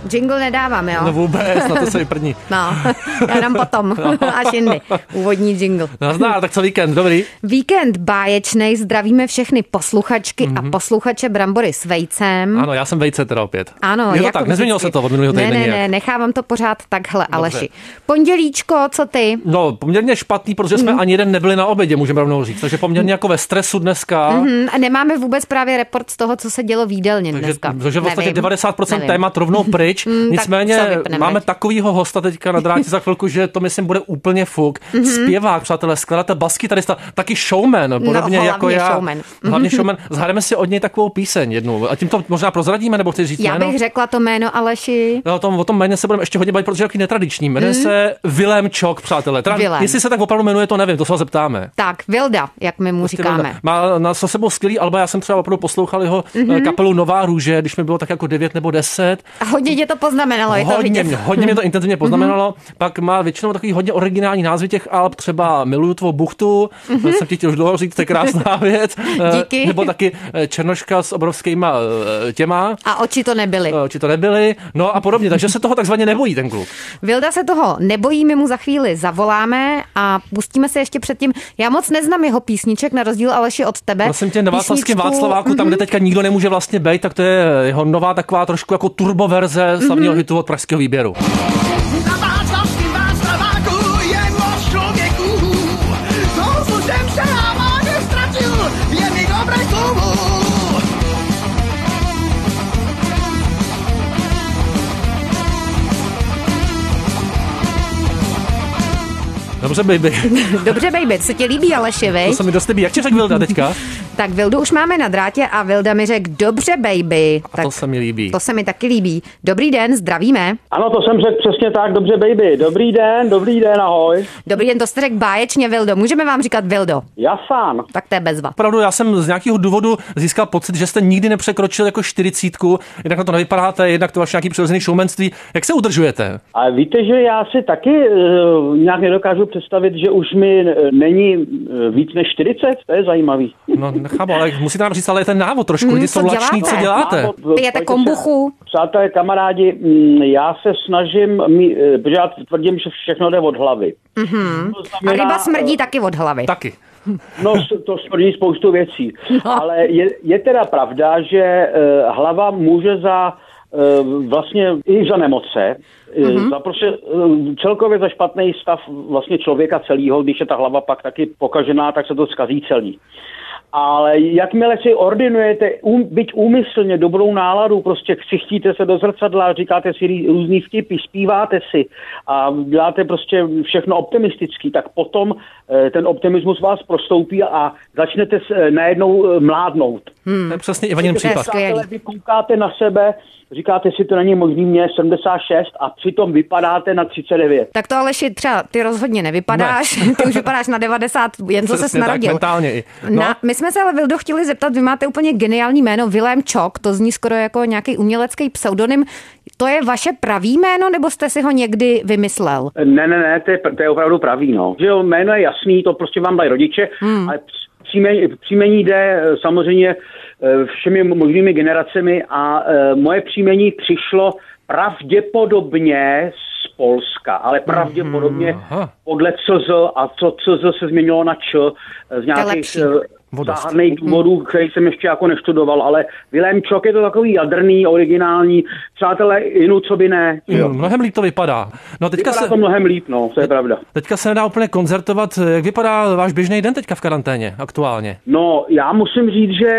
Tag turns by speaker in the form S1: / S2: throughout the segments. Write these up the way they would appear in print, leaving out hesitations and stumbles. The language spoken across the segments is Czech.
S1: Jingle nedávám, jo?
S2: No vůbec, na to se vyprdní.
S1: No, já dám potom, až jindy. Úvodní jingle.
S2: Nazdár, tak co víkend, dobrý?
S1: Víkend báječnej, zdravíme všechny posluchačky a posluchače Brambory s vejcem.
S2: Ano, já jsem vejce teda opět.
S1: Ano,
S2: je to
S1: jako
S2: tak, nezměnilo se to od minulého týdne.
S1: Ne, nechávám to pořád takhle, Aleši. Pondělíčko, co ty?
S2: No, poměrně špatný, protože jsme ani jeden nebyli na obědě, můžeme rovnou říct. Takže poměrně jako ve stresu dneska.
S1: A nemáme vůbec právě report z toho, co se dělo v jídelně dneska.
S2: Takže vlastně 90% témat rovnou pryč. Nicméně máme takovýho hosta teďka na drátě za chvilku, že to myslím bude úplně fuk. Zpěvák, přátelé, skladatel, baskytarista, taky showman, podobně jako já.
S1: Showman.
S2: Hlavně showman. Zahrajeme si od něj takovou píseň jednu. A tím to možná prozradíme, nebo chceš říct
S1: já
S2: jméno?
S1: Já bych řekla to jméno, Aleši.
S2: No, o tom jméně se budeme ještě hodně bavit, protože je takový netradiční. Jmenuje se Vilém Čok, přátelé. Jestli se tak opravdu jmenuje, to nevím, to se ho zeptáme.
S1: Tak, Vilda, jak my mu říkáme.
S2: Vilda. Má na sebou skvělý alba, já jsem třeba opravdu poslouchal jeho kapelu Nová růže, když mi bylo tak jako 9 nebo 10.
S1: A hodně tě to poznamenalo, je to vidět.
S2: Hodně mě to intenzivně poznamenalo. Pak má většinou takový hodně originální názvy těch alb, třeba Miluju tvou buchtu, jsem ti chtěl už dlouho říct, to je krásná věc.
S1: Díky.
S2: Nebo taky Černoška s obrovskýma těma.
S1: A oči to nebyly.
S2: Oči to nebyly. No a podobně, takže se toho takzvaně nebojí ten kluk.
S1: Vilda se toho nebojí, my mu za chvíli zavoláme a pustíme se ještě předtím. Já moc neznám jeho písniček, na rozdíl Aleši od tebe.
S2: Prosím tě, na Václavském Václaváku, tam, kde teďka nikdo nemůže vlastně bejt, tak to je jeho nová taková trošku jako turboverze slavného hitu od Pražského výběru.
S3: Na Václavském Václaváku je moc člověků, znovu jsem se náma nestratil, je mi dobré slovo.
S2: Dobře, baby.
S1: Dobře, baby, co ti líbí, Aleši, viď?
S2: To se mi dost líbí. Jak ti řekl Vilda teďka?
S1: Tak Vildu už máme na drátě a Vilda mi řekl, dobře, baby.
S2: A
S1: tak
S2: to se mi líbí.
S1: To se mi taky líbí. Dobrý den, zdravíme.
S4: Ano, to jsem řekl přesně tak, dobře, baby. Dobrý den, ahoj.
S1: Dobrý den, to jste řekl báječně, Vildo. Můžeme vám říkat Vildo?
S4: Jasán.
S1: Tak to je bezva.
S2: Opravdu, já jsem z nějakého důvodu získal pocit, že jste nikdy nepřekročil jako 40, jednak na to nevypadáte, jednak to vaše nějaký přirozený showmanství. Jak se udržujete?
S4: A víte, že já si taky nějak nedokážu představit, že už mi není víc než 40, to je zajímavý.
S2: No nechápu, ale musíte nám říct, ale je ten návod trošku, lidi jsou lační, co děláte?
S1: Pijete kombuchu?
S4: Přátelé, kamarádi, já se snažím, protože já tvrdím, že všechno jde od hlavy.
S1: A ryba smrdí taky od hlavy.
S2: Taky.
S4: No, to smrdí spoustu věcí. Ale je teda pravda, že hlava může vlastně i za nemoce, za prostě celkově za špatný stav vlastně člověka celýho, když je ta hlava pak taky pokažená, tak se to zkazí celý. Ale jakmile si ordinujete, byť úmyslně dobrou náladu, prostě přichtíte se do zrcadla, říkáte si různý vtipy, zpíváte si a děláte prostě všechno optimistický, tak potom ten optimismus vás prostoupí a začnete najednou mládnout.
S2: To je přesně Ivanin případ.
S4: Vy koukáte na sebe, říkáte si, to není možný, mě 76 a přitom vypadáte na 39.
S1: Tak to Aleši, třeba ty rozhodně nevypadáš, ty už vypadáš na 90, jen co ses narodil.
S2: Tak mentálně i. No.
S1: My jsme se ale, Vildo, chtěli zeptat, vy máte úplně geniální jméno, Vilém Čok, to zní skoro jako nějaký umělecký pseudonym. To je vaše pravý jméno, nebo jste si ho někdy vymyslel?
S4: Ne, to je opravdu pravý, no. Že jo, jméno je jasný, to prostě vám dají rodiče, ale příjmení jde samozřejmě všemi možnými generacemi a moje příjmení přišlo pravděpodobně z Polska, ale pravděpodobně podle CZ a co CZ se změnilo na Č z nějakých záhadných důvodů, který jsem ještě jako neštudoval, ale Vilém Čok je to takový jadrný, originální, přátelé, jinu, co by ne.
S2: Mnohem líp to vypadá. No,
S4: vypadá to mnohem líp, no, to je pravda.
S2: Teďka se nedá úplně koncertovat. Jak vypadá váš běžný den teďka v karanténě aktuálně?
S4: No, já musím říct, že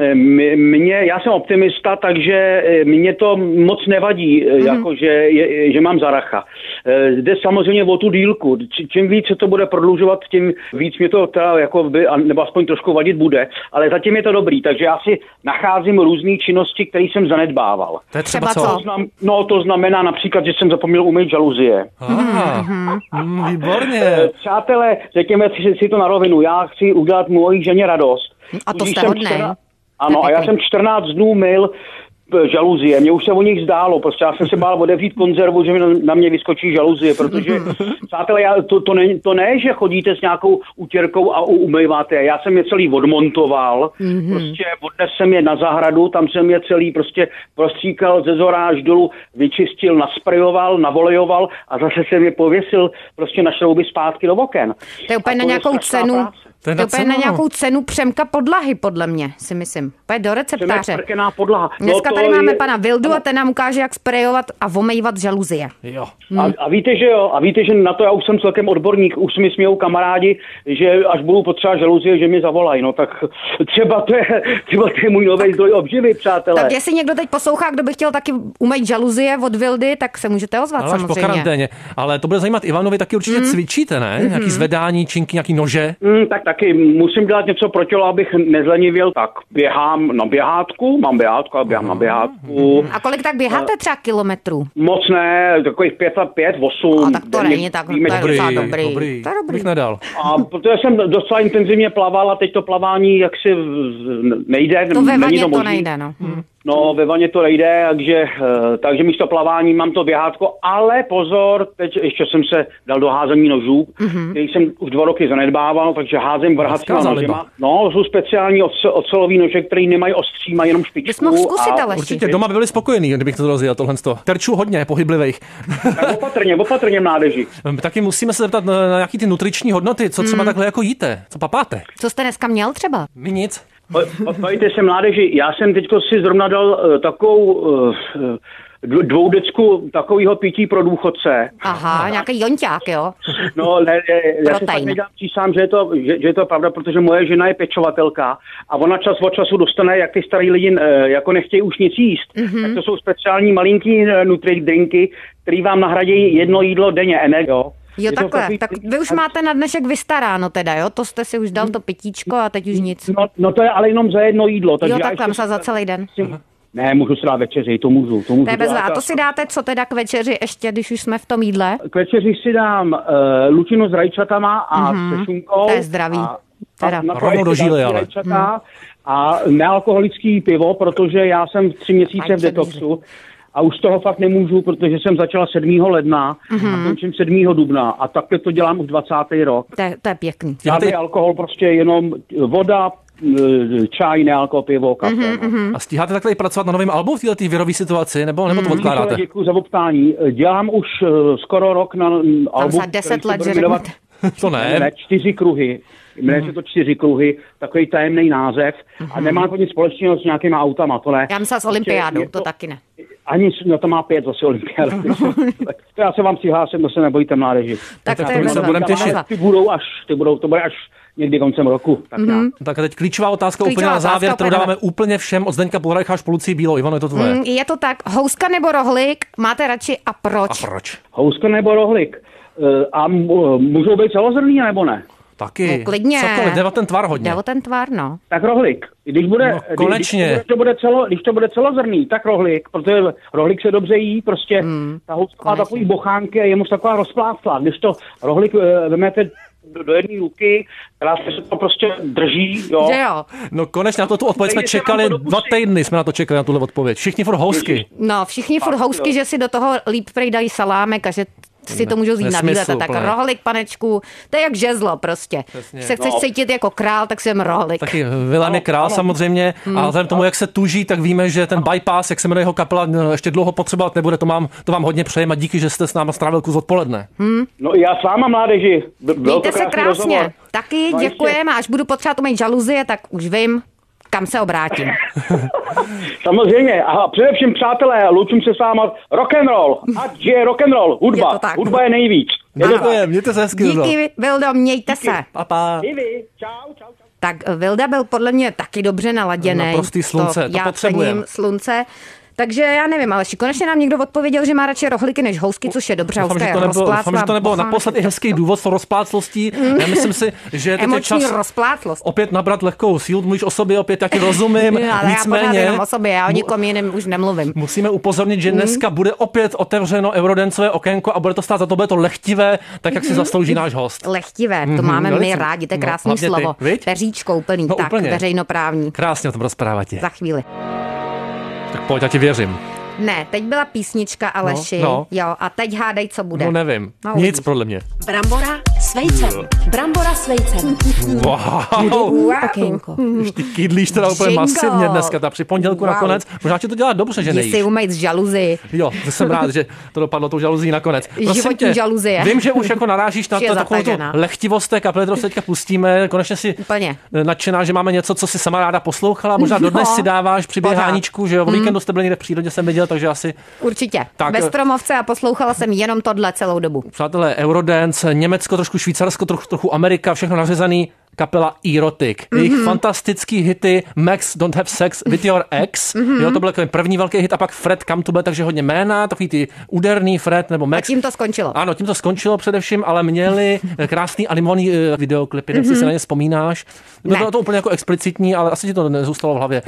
S4: já jsem optimista, takže mě to moc nevadí, jako že mám zaracha. Jde samozřejmě o tu dílku. Čím víc se to bude prodlužovat, tím víc mě to teda jako nebo aspoň trošku vadit bude, ale zatím je to dobrý, takže já si nacházím různé činnosti, které jsem zanedbával.
S2: To je třeba co?
S4: To znamená například, že jsem zapomněl umýt žaluzie.
S2: Výborně.
S4: Přátelé, řekněme si to na rovinu, já chci udělat mojí ženě radost.
S1: A to jste hodnej.
S4: Ano, a já jsem 14 dnů myl žaluzie. Mně už se o nich zdálo, prostě já jsem se bál otevřít konzervu, že mi na mě vyskočí žaluzie, protože, přátelé, to ne, že chodíte s nějakou utěrkou a umýváte. Já jsem je celý odmontoval, prostě odnes jsem je na zahradu, tam jsem je celý prostě prostříkal ze zhora až dolů, vyčistil, nasprejoval, navolejoval a zase jsem je pověsil prostě na šrouby zpátky do oken.
S1: To je úplně na nějakou cenu. To je úplně na nějakou cenu Přemka podlahy, podle mě, si myslím. Pojď do receptáře.
S4: Podlaha.
S1: Dneska tady máme pana Vildu a ten nám ukáže, jak sprejovat a omejvat žaluzie.
S2: Jo.
S4: A víte, že jo? A víte, že na to já už jsem celkem odborník. Už mi smějou kamarádi, že až budu potřebovat žaluzie, že mi zavolají. No tak třeba to je můj nový zdroj obživy, přátelé.
S1: Tak jestli někdo teď poslouchá, kdo by chtěl taky umýt žaluzie od Vildy, tak se můžete ozvat,
S2: ale
S1: samozřejmě.
S2: Po karanténě. Ale to bude zajímat Ivanovi, taky určitě cvičíte, ne? Nějaký zvedání, činky, nějaký nože?
S4: Tak taky musím dělat něco pro tělo, abych nezlenivěl. Tak běhám na běhátku, mám běhátku a běhám na běhátku.
S1: A kolik tak běháte třeba kilometrů?
S4: Moc ne, takových 5, 8.
S1: A tak to není tak, to je dobrý. To je dobrý.
S2: Bych nedal.
S4: A protože jsem docela intenzivně plaval a teď to plavání jaksi nejde.
S1: To ve vaně to nejde, no.
S4: No, ve vaně to nejde, takže místo plavání mám to běhátko, ale pozor, teď ještě jsem se dal do házení nožů, který jsem už 2 roky zanedbával, takže házím vrhacíma nožema. No, jsou speciální ocelový nože, který nemají ostří, mají jenom špičku.
S1: Bys mohl zkusit, ale
S2: určitě doma by byli spokojení, kdybych to rozjel tohle. Terčů hodně pohyblivých.
S4: Tak opatrně mládeži.
S2: Taky musíme se zeptat na nějaký ty nutriční hodnoty, co třeba takhle jako jíte, co papáte.
S1: Co jste dneska měl třeba?
S2: My nic.
S4: Pojďte se, mládeži, já jsem teďko si zrovna dal takovou 2 decku takového pití pro důchodce.
S1: Aha, nějaký jonťák, jo?
S4: No, ne, já se tak nedělám, přísám, že je to pravda, protože moje žena je pečovatelka a ona čas od času dostane, jak ty starý lidi jako nechtějí už nic jíst. Tak to jsou speciální malinký nutri drinky, který vám nahradí 1 jídlo denně, jo?
S1: Jo, takhle. Tak vy už máte na dnešek vystaráno teda, jo? To jste si už dal to pitíčko a teď už nic.
S4: No to je ale jenom za 1 jídlo.
S1: Takže jo, takhle za celý den.
S4: Ne, můžu si dát večeři, to můžu.
S1: To je bezvá. A to si dáte co teda k večeři ještě, když už jsme v tom jídle?
S4: K večeři si dám lučinu s rajčatama a se šunkou.
S1: To je zdravý.
S2: Rovnou do žíly, ale.
S4: A nealkoholický pivo, protože já jsem 3 měsíce v detoxu. A už toho fakt nemůžu, protože jsem začala 7. ledna a končím 7. dubna. A takhle to dělám už 20. rok.
S1: To je pěkný.
S4: Žádný alkohol, prostě jenom voda, čaj, nealkohol, pivo, kafe.
S2: A stíháte takhle i pracovat na novém albu v této virové situaci, nebo to odkládáte?
S4: Děkuji za optání. Dělám už skoro rok na albu.
S1: Tam za 10 let, že řeknete.
S2: To ne.
S4: 4 kruhy. Jmenuje se to 4 kruhy, takový tajemný název. A nemá to nic společného s nějakýma autama, to ne.
S1: Já myslím s olympiádou, to taky ne.
S4: Ani, no to má 5 zase olympiáda. To já se vám přihlásím, to se nebojte, mládeži.
S1: Tak to
S2: se budeme těšit.
S4: To bude až někdy koncem roku.
S2: Tak a teď klíčová otázka úplně na závěr, kterou dáváme úplně všem od Zdeňka Pohrajcha až po Lucii Bílou. Ivano, je to tvoje.
S1: Je to tak. Houska nebo rohlík máte radši a proč?
S4: Houska nebo rohlík. A můžou být celozrnný, nebo ne?
S2: Taky.
S1: No, klidně.
S2: Cokoliv, jde o ten tvar hodně.
S1: Jde o ten tvar, no.
S4: Tak rohlík. Když to bude celozrný, tak rohlík, protože rohlík se dobře jí, prostě ta houska má takový bochánky a je moc taková rozpláclá. Když to rohlík vemete do 1 ruky, krásně se to prostě drží, jo.
S2: No konečně na tu odpověď jsme čekali 2 týdny, jsme na to čekali, na tuhle odpověď. Všichni furt housky.
S1: No, všichni furt housky, že si do toho líp dají salámek a že si to můžou vzít na výlet. Tak rohlík, panečku, to je jak žezlo prostě. Když se chceš cítit jako král, tak si jem rohlík.
S2: Taky Vilém je král samozřejmě, a vzhledem tomu, jak se tuží, tak víme, že ten bypass, jak se jmenuje jeho kapela, ještě dlouho potřebovat nebude, to vám hodně přejeme a díky, že jste s náma strávil kus odpoledne.
S4: No já s váma, mládeži.
S1: Mějte se krásně. Rozhovor. Taky děkujeme, až budu potřebovat umýt žaluzie, tak už vím, kam se obrátím.
S4: Samozřejmě. A především, přátelé, loučím se s váma rock'n'roll. Ať je rock'n'roll. Hudba. Hudba je nejvíc.
S2: Mějte se hezky.
S1: Díky, Vildo, mějte se.
S2: Pa.
S4: Čau.
S1: Tak Vilda byl podle mě taky dobře naladěný.
S2: Naprostý slunce, to potřebujeme.
S1: Slunce. Takže já nevím, ale konečně nám někdo odpověděl, že má radši rohlíky než housky, což je dobře.
S2: Doufám, že to nebylo naposled i hezký důvod s rozpláclostí. Já myslím si, že je teď čas opět nabrat lehkou sílu. Mluvíš o sobě opět, taky rozumím.
S1: Nicméně, já o sobě, já o nikom jiném už nemluvím.
S2: Musíme upozornit, že dneska bude opět otevřeno eurodencové okénko a bude to stát za to, bude to lehtivé, tak jak si zaslouží náš host.
S1: Lehtivé, to máme my rádi, to je krásné slovo. Peříčko úplný, tak veřejnoprávní.
S2: Krásně o tom rozprávat.
S1: Za chvíli.
S2: Tak pojď, já ti věřím.
S1: Ne, teď byla písnička, Aleši.
S2: No.
S1: Jo, a teď hádej, co bude.
S2: No nevím. Nic podle mě.
S5: Brambora s vejcem. Brambora s vejcem.
S2: Wow.
S5: Okénko.
S2: Ty kydlíš teda úplně masivně dneska, ta při pondělku nakonec. Možná ti to dělá dobře, že nejíš.
S1: Jdi si umýt z žaluzy.
S2: Jo, jsem rád, že to dopadlo tou žaluzí nakonec.
S1: Životní žaluzie.
S2: Vím, že už jako narážíš na takovou tu lehtivost té kapely, kterou se teďka pustíme. Konečně si nadšená, že máme něco, co si sama ráda poslouchala. Možná dodnes si dáváš při běháníčku, že jo, o víkendu jste byli někde v přírodě, jsem viděl, takže asi...
S1: Určitě. Tak, ve Stromovce a poslouchala jsem jenom tohle celou dobu.
S2: Přátelé, Eurodance, Německo, trošku Švýcarsko, trochu Amerika, všechno nařezaný. Kapela Erotic. Jejich fantastický hity Max Don't Have Sex With Your Ex. Jo, to byl první velký hit a pak Fred Come To Bed, takže hodně jména, takový ty úderný Fred nebo Max.
S1: A tím to skončilo.
S2: Ano, tím to skončilo především, ale měli krásný animovaný videoklipy, nevím, si na ně vzpomínáš. Bylo to úplně jako explicitní, ale asi ti to nezůstalo v hlavě.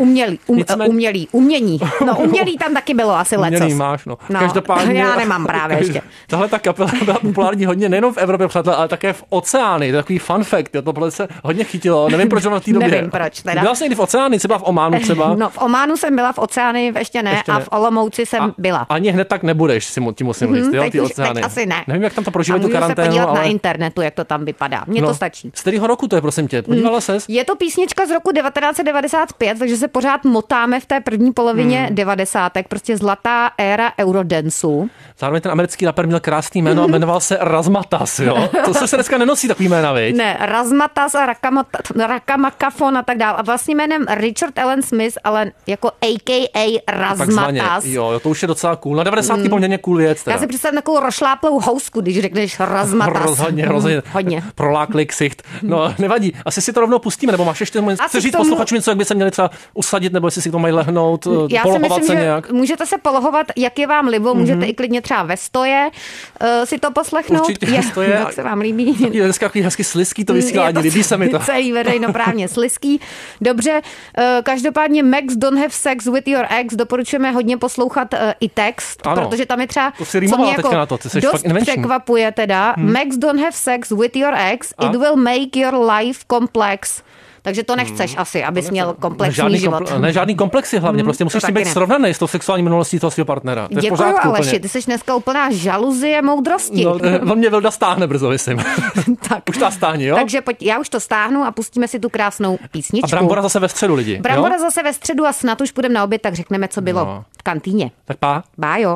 S1: Umění. No umělý tam taky bylo asi lecos.
S2: Umělý máš, no.
S1: Každopádně. Já nemám právě ještě.
S2: Tahle ta kapela byla populární hodně nejenom v Evropě, přátelé, ale také v Oceánii. To je takový fun fact, jo, to se hodně chytilo. Nevím, proč v té době.
S1: Nevím, proč teda.
S2: Byla jsi někdy v Oceánii, třeba v Ománu třeba?
S1: No, v Ománu jsem byla, v Oceánii ještě ne. A v Olomouci jsem byla.
S2: Ani hned tak nebudeš, si musím říct, jo, ty Oceány.
S1: Teď asi ne.
S2: Nevím, jak tam to prožívají tu karanténu,
S1: se podívat na internetu, jak to tam vypadá. Mně to stačí.
S2: Z kterého roku to je, prosím tě? Podívala ses?
S1: Je to písnička z roku 1995, takže se pořád motáme v té první polovině 90. Prostě zlatá éra Eurodanceu.
S2: Zároveň ten americký rapper měl krásný jméno a jmenoval se Razmatas, jo. To se dneska nenosí takový jména, viď?
S1: Ne, Razmatas a Rakamakafon a tak dále. A vlastně jménem Richard Allen Smith, ale jako a.k.a. Razmatas.
S2: Jo, to už je docela cool. Na 90. poměrně cool věc. Teda.
S1: Já si představím takovou rošláplou housku, když řekneš Razmatas.
S2: Rozhodně.
S1: Hodně.
S2: Proláklý ksicht. No, nevadí. Asi si to rovnou pustíme, nebo máš ještě chceš říct posluchačům něco, jak by se měli třeba usadit, nebo jestli si to mají lehnout, polohovat se nějak.
S1: Můžete se polohovat, jak je vám libo, můžete i klidně třeba ve stoje si to poslechnout.
S2: Určitě stoje.
S1: Jak se vám líbí.
S2: Je dneska takový hezky slizký to vysílání, líbí se mi to.
S1: Celý veřejnoprávně slizký. Dobře, každopádně Max Don't Have Sex With Your Ex doporučujeme hodně poslouchat i text, protože tam je třeba, co mě jako dost překvapuje teda, Max Don't Have Sex With Your Ex, it will make your life complex. Takže to nechceš asi, abys měl komplexní život.
S2: Ne, žádný komplexy hlavně, prostě musíš si být srovnaný s tou sexuální minulostí toho svého partnera.
S1: Děkuju, Aleši, ty jsi dneska úplná žaluzie moudrosti.
S2: No mě Vilda stáhne brzo, myslím.
S1: Tak.
S2: Už ta stáhni, jo?
S1: Takže pojď, já už to stáhnu a pustíme si tu krásnou písničku.
S2: A Brambora zase ve středu, lidi.
S1: Brambora zase ve středu a snad už půjdeme na oběd, tak řekneme, co bylo v kantýně.
S2: Tak pá.
S1: Bájo.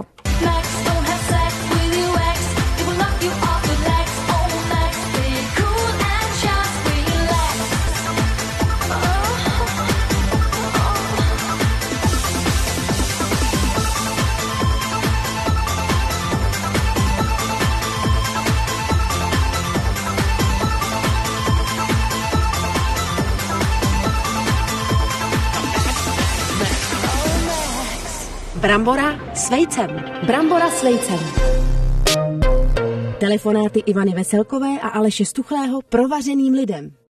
S5: Brambora s vejcem. Brambora s vejcem. Telefonáty Ivany Veselkové a Aleše Stuchlého provařeným lidem.